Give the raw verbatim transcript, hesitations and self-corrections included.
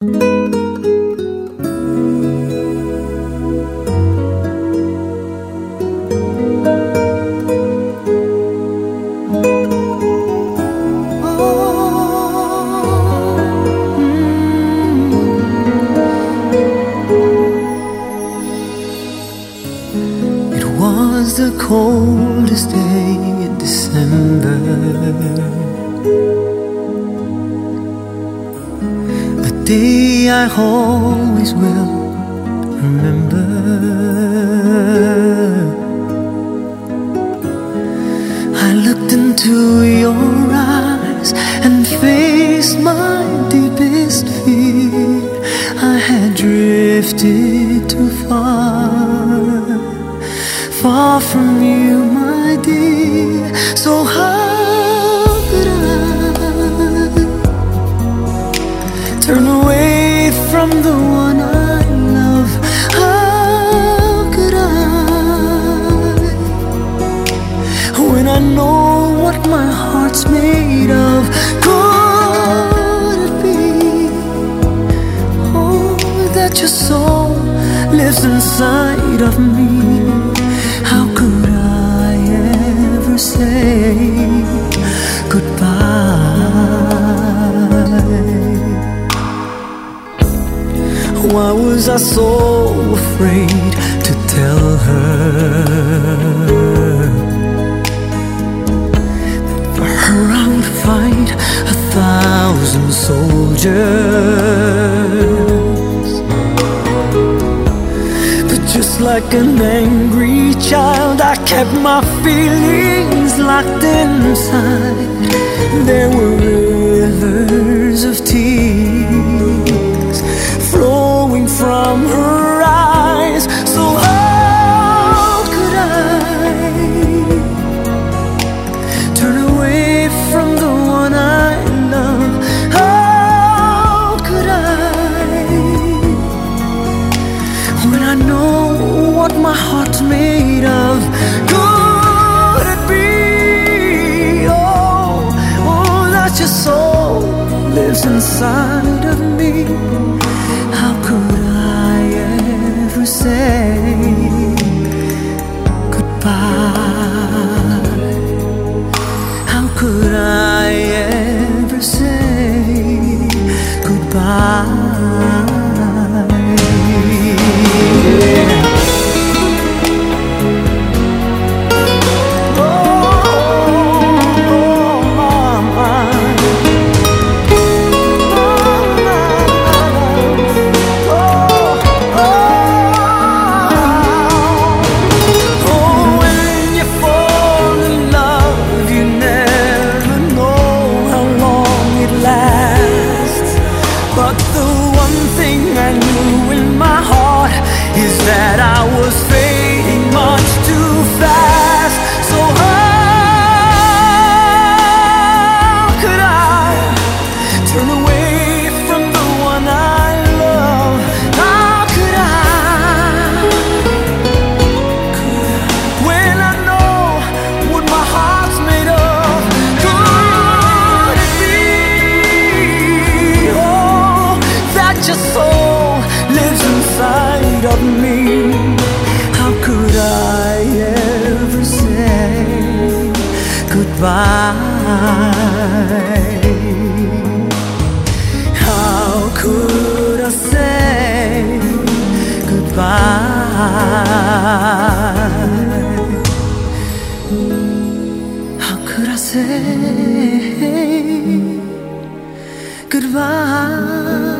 It was the coldest day in December, a day I always will remember. I looked into your eyes and faced my deepest fear. I had drifted too far, far from you, my dear. So how could I turn away from the one I love? How could I, when I know what my heart's made of? Could it be, oh, that your soul lives inside of me? How could I ever say goodbye? Why was I so afraid to tell her that for her I would fight a thousand soldiers? Just like an angry child, I kept my feelings locked inside. There were rivers of tears flowing from her eyes. So how could I turn away from the one I love? How could I, when I know what my heart's made of? Could it be, oh, oh, that your soul lives inside of me? How could I ever say goodbye? How could I ever say goodbye? But the one thing I knew in my heart is that I was fading much too fast. So how could I turn away from the one I love? How could I, when I know what my heart's made of? Could it be, your soul lives inside of me? How could I ever say goodbye? How could I say goodbye? How could I say goodbye?